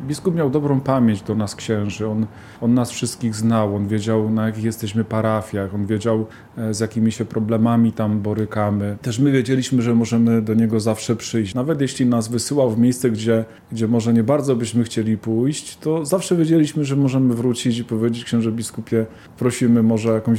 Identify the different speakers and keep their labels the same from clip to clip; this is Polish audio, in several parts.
Speaker 1: Biskup miał dobrą pamięć do nas księży, on nas wszystkich znał, on wiedział, na jakich jesteśmy parafiach, on wiedział, z jakimi się problemami tam borykamy. Też my wiedzieliśmy, że możemy do niego zawsze przyjść. Nawet jeśli nas wysyłał w miejsce, gdzie może nie bardzo byśmy chcieli pójść, to zawsze wiedzieliśmy, że możemy wrócić i powiedzieć: księże biskupie, prosimy może jakąś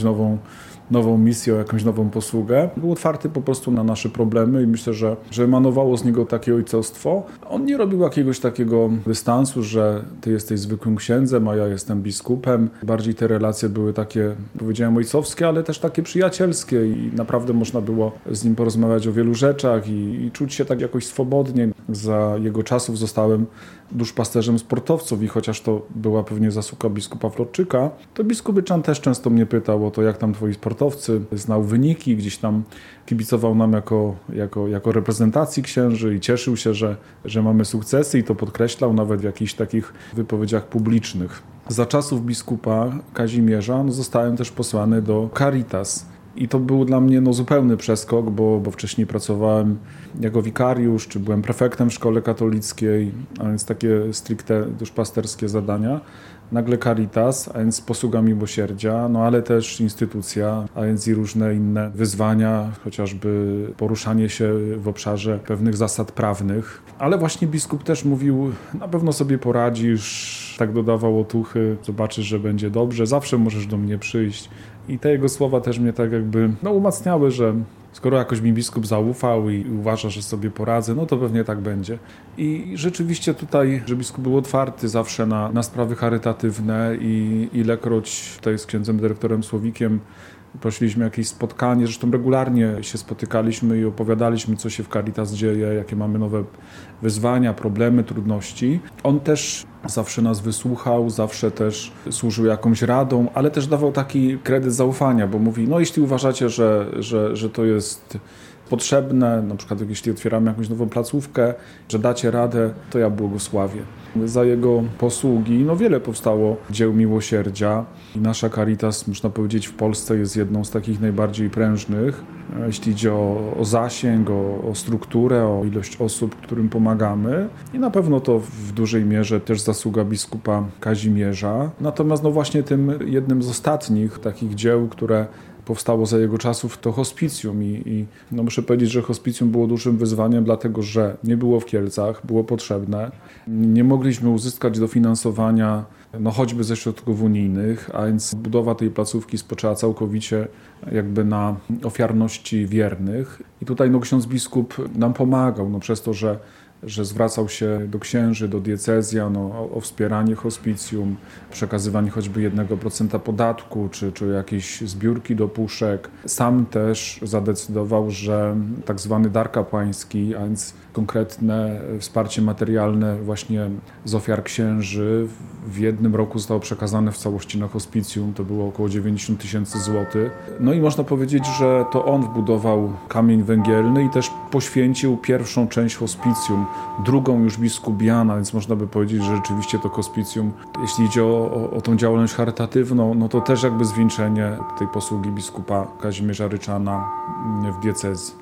Speaker 1: nową misję, jakąś nową posługę. Był otwarty po prostu na nasze problemy i myślę, że emanowało z niego takie ojcostwo. On nie robił jakiegoś takiego dystansu, że ty jesteś zwykłym księdzem, a ja jestem biskupem. Bardziej te relacje były takie, powiedziałem, ojcowskie, ale też takie przyjacielskie i naprawdę można było z nim porozmawiać o wielu rzeczach i czuć się tak jakoś swobodnie. Za jego czasów zostałem duszpasterzem sportowców i chociaż to była pewnie zasługa biskupa Florczyka, to biskup Byczan też często mnie pytał o to, jak tam twoi sportowcy, znał wyniki, gdzieś tam kibicował nam jako reprezentacji księży i cieszył się, że mamy sukcesy i to podkreślał nawet w jakichś takich wypowiedziach publicznych. Za czasów biskupa Kazimierza zostałem też posłany do Caritas. I to był dla mnie zupełny przeskok, bo wcześniej pracowałem jako wikariusz, czy byłem prefektem w szkole katolickiej, a więc takie stricte duszpasterskie zadania. Nagle Caritas, a więc posługa miłosierdzia, ale też instytucja, a więc i różne inne wyzwania, chociażby poruszanie się w obszarze pewnych zasad prawnych. Ale właśnie biskup też mówił: na pewno sobie poradzisz, tak dodawał otuchy, zobaczysz, że będzie dobrze, zawsze możesz do mnie przyjść. I te jego słowa też mnie tak jakby umacniały, że skoro jakoś mi biskup zaufał i uważa, że sobie poradzę, to pewnie tak będzie. I rzeczywiście tutaj, że biskup był otwarty zawsze na sprawy charytatywne i ilekroć tutaj z księdzem dyrektorem Słowikiem prosiliśmy jakieś spotkanie, zresztą regularnie się spotykaliśmy i opowiadaliśmy, co się w Caritas dzieje, jakie mamy nowe wyzwania, problemy, trudności. On też zawsze nas wysłuchał, zawsze też służył jakąś radą, ale też dawał taki kredyt zaufania, bo mówi: jeśli uważacie, że to jest potrzebne, na przykład jeśli otwieramy jakąś nową placówkę, że dacie radę, to ja błogosławię. Za jego posługi wiele powstało dzieł miłosierdzia i nasza Caritas, można powiedzieć, w Polsce jest jedną z takich najbardziej prężnych, jeśli idzie o zasięg, o strukturę, o ilość osób, którym pomagamy. I na pewno to w dużej mierze też zasługa biskupa Kazimierza. Natomiast właśnie tym jednym z ostatnich takich dzieł, które powstało za jego czasów, to hospicjum i muszę powiedzieć, że hospicjum było dużym wyzwaniem, dlatego że nie było w Kielcach, było potrzebne. Nie mogliśmy uzyskać dofinansowania choćby ze środków unijnych, a więc budowa tej placówki spoczęła całkowicie jakby na ofiarności wiernych. I tutaj ksiądz biskup nam pomagał, przez to, że zwracał się do księży, do diecezjan o wspieranie hospicjum, przekazywanie choćby 1% podatku, czy jakieś zbiórki do puszek. Sam też zadecydował, że tak zwany dar kapłański, a więc konkretne wsparcie materialne właśnie z ofiar księży w jednym roku zostało przekazane w całości na hospicjum. To było około 90 000 złotych. I można powiedzieć, że to on wbudował kamień węgielny i też poświęcił pierwszą część hospicjum, drugą już biskup Jan, więc można by powiedzieć, że rzeczywiście to hospicjum, jeśli idzie o tą działalność charytatywną, to też jakby zwieńczenie tej posługi biskupa Kazimierza Ryczana w diecezji.